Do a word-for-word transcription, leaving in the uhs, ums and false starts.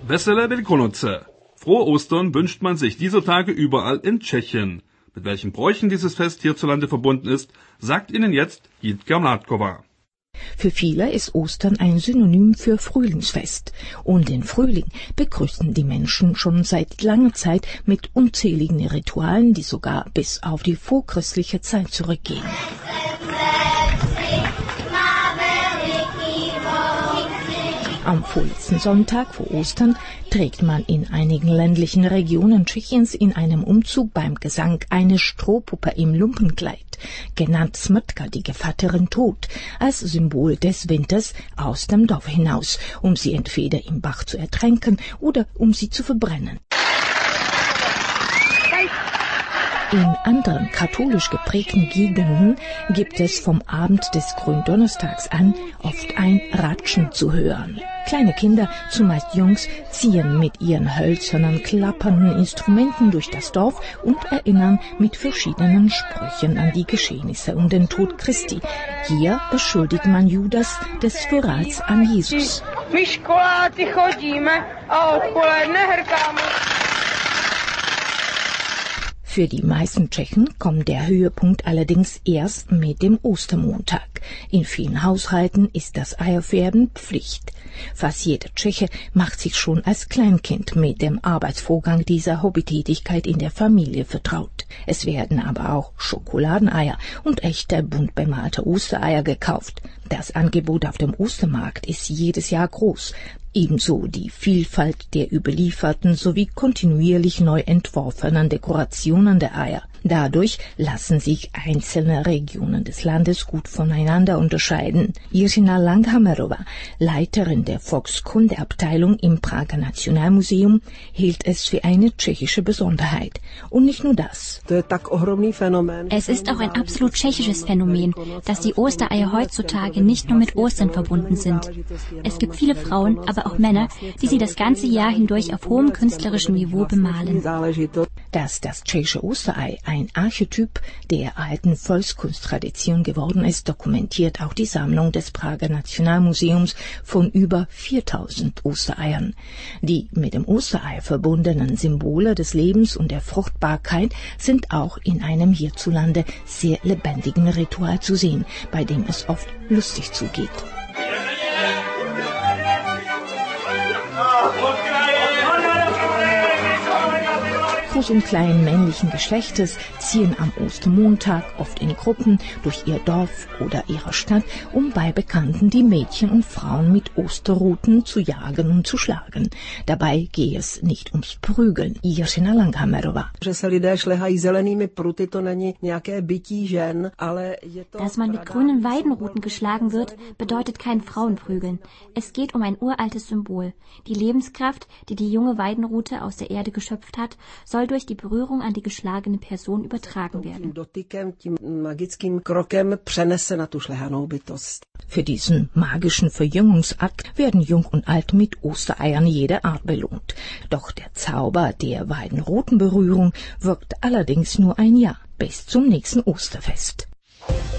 Vesele Velikonoce. Frohe Ostern wünscht man sich dieser Tage überall in Tschechien. Mit welchen Bräuchen dieses Fest hierzulande verbunden ist, sagt Ihnen jetzt Jitka Mládková. Für viele ist Ostern ein Synonym für Frühlingsfest. Und den Frühling begrüßen die Menschen schon seit langer Zeit mit unzähligen Ritualen, die sogar bis auf die vorchristliche Zeit zurückgehen. Am vorletzten Sonntag vor Ostern trägt man in einigen ländlichen Regionen Tschechiens in einem Umzug beim Gesang eine Strohpuppe im Lumpenkleid, genannt Smrtka, die Gevatterin Tod, als Symbol des Winters aus dem Dorf hinaus, um sie entweder im Bach zu ertränken oder um sie zu verbrennen. In anderen katholisch geprägten Gegenden gibt es vom Abend des Gründonnerstags an oft ein Ratschen zu hören. Kleine Kinder, zumeist Jungs, ziehen mit ihren hölzernen, klappernden Instrumenten durch das Dorf und erinnern mit verschiedenen Sprüchen an die Geschehnisse um den Tod Christi. Hier beschuldigt man Judas des Verrats an Jesus. Für die meisten Tschechen kommt der Höhepunkt allerdings erst mit dem Ostermontag. In vielen Haushalten ist das Eierfärben Pflicht. Fast jeder Tscheche macht sich schon als Kleinkind mit dem Arbeitsvorgang dieser Hobbytätigkeit in der Familie vertraut. Es werden aber auch Schokoladeneier und echte bunt bemalte Ostereier gekauft. Das Angebot auf dem Ostermarkt ist jedes Jahr groß. Ebenso die Vielfalt der überlieferten sowie kontinuierlich neu entworfenen Dekorationen der Eier. Dadurch lassen sich einzelne Regionen des Landes gut voneinander unterscheiden. Jiřina Langhammerová, Leiterin der Volkskundeabteilung im Prager Nationalmuseum, hielt es für eine tschechische Besonderheit. Und nicht nur das. Es ist auch ein absolut tschechisches Phänomen, dass die Ostereier heutzutage nicht nur mit Ostern verbunden sind. Es gibt viele Frauen, aber auch Männer, die sie das ganze Jahr hindurch auf hohem künstlerischen Niveau bemalen. Dass das tschechische Osterei ein Archetyp der alten Volkskunsttradition geworden ist, dokumentiert auch die Sammlung des Prager Nationalmuseums von über viertausend Ostereiern. Die mit dem Osterei verbundenen Symbole des Lebens und der Fruchtbarkeit sind auch in einem hierzulande sehr lebendigen Ritual zu sehen, bei dem es oft lustig zugeht. Groß und klein männlichen Geschlechtes ziehen am Ostermontag oft in Gruppen durch ihr Dorf oder ihre Stadt, um bei Bekannten die Mädchen und Frauen mit Osterruten zu jagen und zu schlagen. Dabei gehe es nicht ums Prügeln. Jiřina Langhammerová. Dass man mit grünen Weidenruten geschlagen wird, bedeutet kein Frauenprügeln. Es geht um ein uraltes Symbol. Die Lebenskraft, die die junge Weidenrute aus der Erde geschöpft hat, soll durch die Berührung an die geschlagene Person übertragen werden. Für diesen magischen Verjüngungsakt werden Jung und Alt mit Ostereiern jeder Art belohnt. Doch der Zauber der Weidenrutenberührung wirkt allerdings nur ein Jahr, bis zum nächsten Osterfest.